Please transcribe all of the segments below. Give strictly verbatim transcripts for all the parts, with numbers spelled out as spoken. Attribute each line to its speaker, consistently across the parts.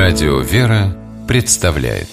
Speaker 1: Радио «Вера» представляет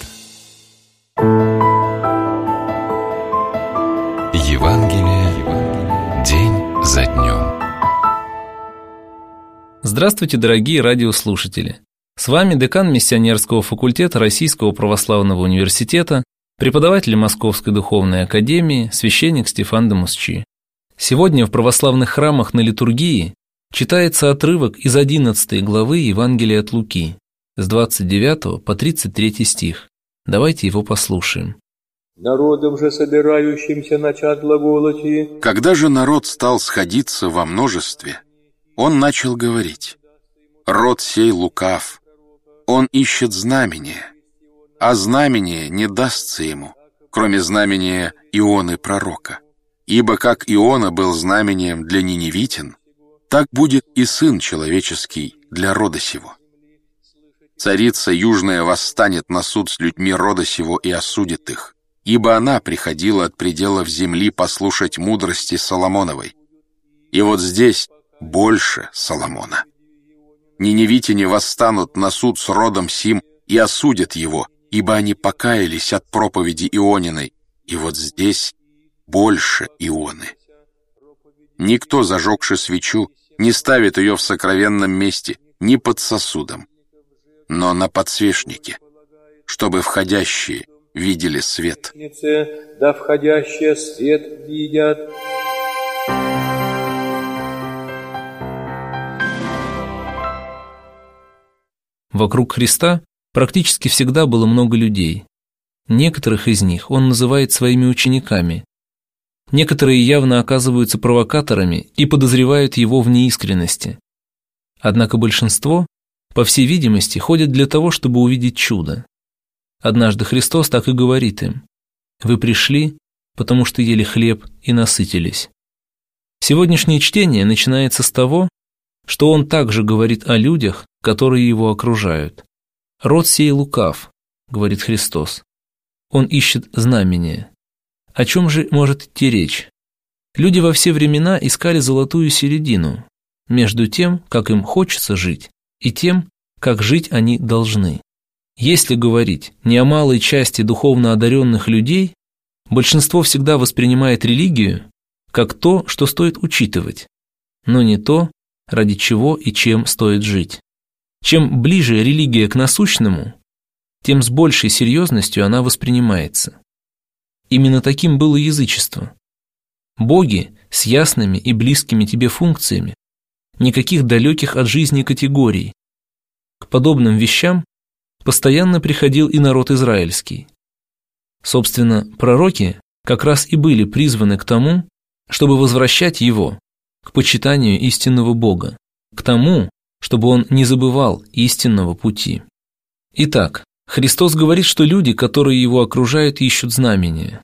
Speaker 1: Евангелие день за днем.
Speaker 2: Здравствуйте, дорогие радиослушатели! С вами декан Миссионерского факультета Российского православного университета, преподаватель Московской духовной академии, священник Стефан де Мусчи. Сегодня в православных храмах на литургии читается отрывок из одиннадцатой главы Евангелия от Луки, с двадцать девятого по тридцать третий стих. Давайте его послушаем.
Speaker 3: Народом же собирающимся начать глаголать.
Speaker 4: Когда же народ стал сходиться во множестве, он начал говорить: «Род сей лукав, он ищет знамения, а знамение не дастся ему, кроме знамения Ионы пророка. Ибо как Иона был знамением для ниневитян, так будет и Сын Человеческий для рода сего. Царица Южная восстанет на суд с людьми рода сего и осудит их, ибо она приходила от пределов земли послушать мудрости Соломоновой. И вот здесь больше Соломона. Ниневитяне восстанут на суд с родом сим и осудят его, ибо они покаялись от проповеди Иониной, и вот здесь больше Ионы. Никто, зажегши свечу, не ставит ее в сокровенном месте, ни под сосудом, но на подсвечнике, чтобы входящие видели свет.
Speaker 3: Да входящие свет видят.
Speaker 2: Вокруг Христа практически всегда было много людей. Некоторых из них он называет своими учениками. Некоторые явно оказываются провокаторами и подозревают его в неискренности. Однако большинство, по всей видимости, ходят для того, чтобы увидеть чудо. Однажды Христос так и говорит им: «Вы пришли, потому что ели хлеб и насытились». Сегодняшнее чтение начинается с того, что он также говорит о людях, которые его окружают. «Род сей лукав», — говорит Христос. Он ищет знамения. О чем же может идти речь? Люди во все времена искали золотую середину между тем, как им хочется жить, и тем, как жить они должны. Если говорить не о малой части духовно одаренных людей, большинство всегда воспринимает религию как то, что стоит учитывать, но не то, ради чего и чем стоит жить. Чем ближе религия к насущному, тем с большей серьезностью она воспринимается. Именно таким было язычество. Боги с ясными и близкими тебе функциями, никаких далеких от жизни категорий. К подобным вещам постоянно приходил и народ израильский. Собственно, пророки как раз и были призваны к тому, чтобы возвращать его к почитанию истинного Бога, к тому, чтобы он не забывал истинного пути. Итак, Христос говорит, что люди, которые его окружают, ищут знамения.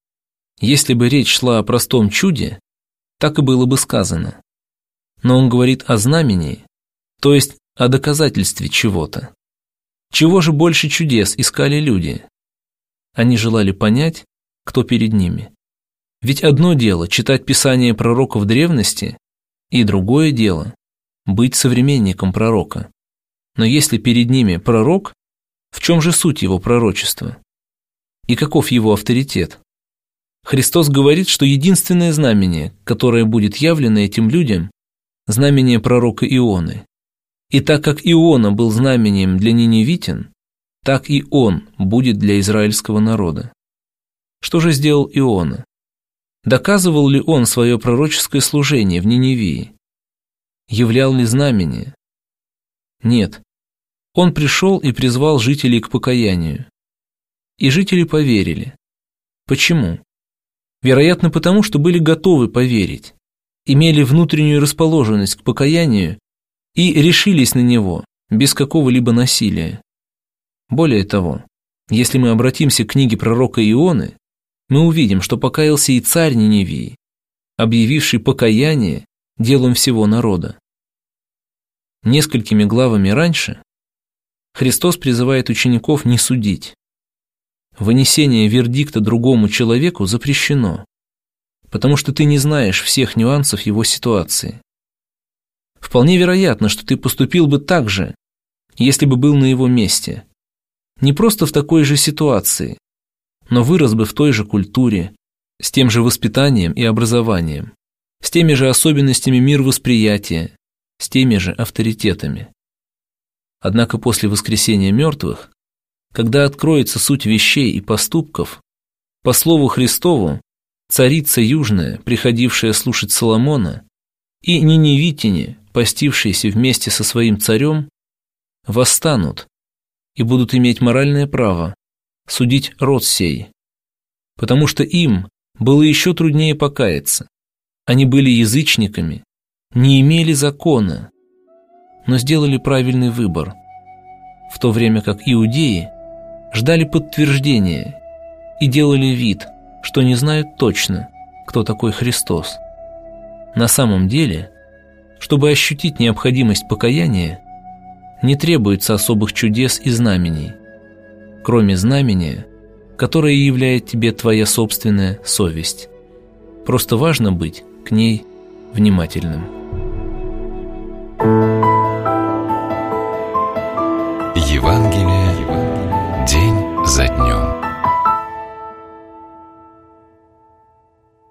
Speaker 2: Если бы речь шла о простом чуде, так и было бы сказано. Но он говорит о знамении, то есть о доказательстве чего-то. Чего же больше чудес искали люди? Они желали понять, кто перед ними. Ведь одно дело читать писания пророков древности, и другое дело быть современником пророка. Но если перед ними пророк, в чем же суть его пророчества? И каков его авторитет? Христос говорит, что единственное знамение, которое будет явлено этим людям, знамение пророка Ионы. И так как Иона был знамением для ниневитян, так и он будет для израильского народа. Что же сделал Иона? Доказывал ли он свое пророческое служение в Ниневии? Являл ли знамение? Нет. Он пришел и призвал жителей к покаянию. И жители поверили. Почему? Вероятно, потому что были готовы поверить, имели внутреннюю расположенность к покаянию и решились на него без какого-либо насилия. Более того, если мы обратимся к книге пророка Ионы, мы увидим, что покаялся и царь Ниневии, объявивший покаяние делом всего народа. Несколькими главами раньше Христос призывает учеников не судить. Вынесение вердикта другому человеку запрещено, потому что ты не знаешь всех нюансов его ситуации. Вполне вероятно, что ты поступил бы так же, если бы был на его месте. Не просто в такой же ситуации, но вырос бы в той же культуре, с тем же воспитанием и образованием, с теми же особенностями мировосприятия, с теми же авторитетами. Однако после воскресения мертвых, когда откроется суть вещей и поступков, по слову Христову, царица южная, приходившая слушать Соломона, и ниневитяне, постившиеся вместе со своим царем, восстанут и будут иметь моральное право судить род сей, потому что им было еще труднее покаяться. Они были язычниками, не имели закона, но сделали правильный выбор, в то время как иудеи ждали подтверждения и делали вид, что не знают точно, кто такой Христос. На самом деле, чтобы ощутить необходимость покаяния, не требуется особых чудес и знамений, кроме знамения, которое являет тебе твоя собственная совесть. Просто важно быть к ней внимательным.
Speaker 1: Евангелие день за днем.